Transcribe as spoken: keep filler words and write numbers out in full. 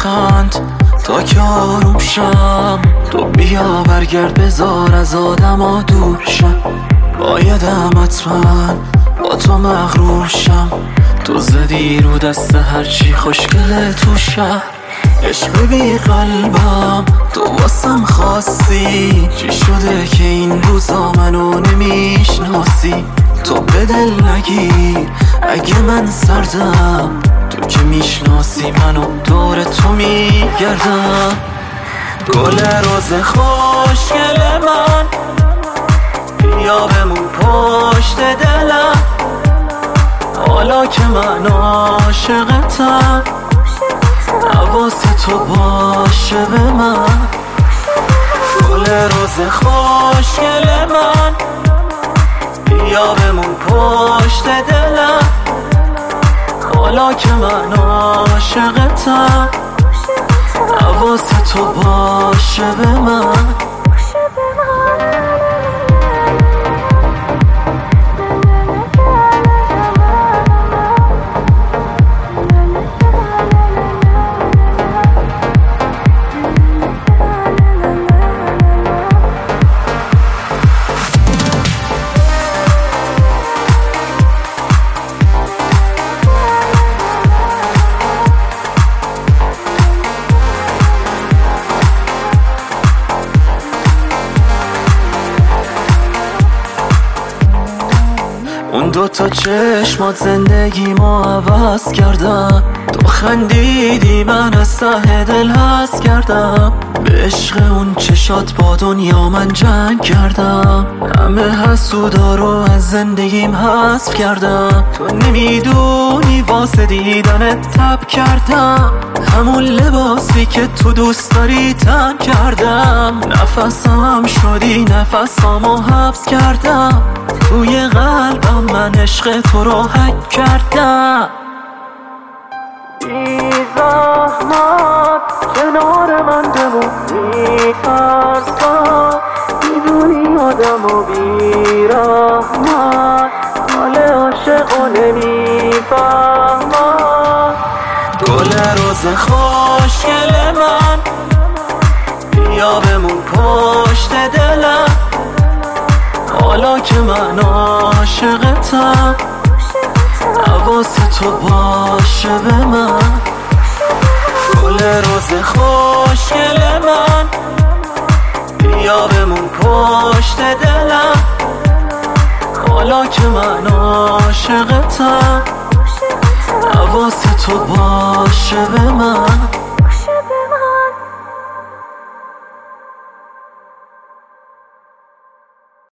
بخند تا که آروم شم. تو بیا برگرد بذار از آدم ها دور شم. بایدم حتما با تو مغرور شم. تو زدی رو دست هرچی خوشگله تو شهر. عشق بی قلبم تو واسم خواستی. چی شده که این روزا منو نمیشناسی؟ تو به دل نگیر اگه من سردم. تو که میشناسی منو دور تو میگردم. گل روز خوشگل من بیا بمون پشت دلم. حالا که من عاشقتم حواس تو باشه به من. گل روز خوشگل من بیا بمون پشت دلم. حالا که من عاشقتم حواس تو باشه به من. اون دوتا چشمات زندگی ما عوض کردن. تو خندیدی من از ته دل هست کردم. به عشق اون چشات با دنیا من جنگ کردم. همه حسودا رو از زندگیم حذف کردم. تو نمیدونی واسه دیدنت تب کردم. همون لباسی که تو دوست داری تن کردم. نفسم شدی نفسامو حبس کردم. توی قلبم من عشق تو رو حک کردم. بی زحمت کنار من بمون. میترسم میدونی آدم و بی رحمت حال عاشق و نمیفهمم. گل روز خوشگل من بیا بمون پشت دلم. حالا که من عاشقتم حواس تو باشه به من. گل روز خوشگل من بیا بمون پشت دلم. حالا که من عاشقتم حواس تو باشه به من.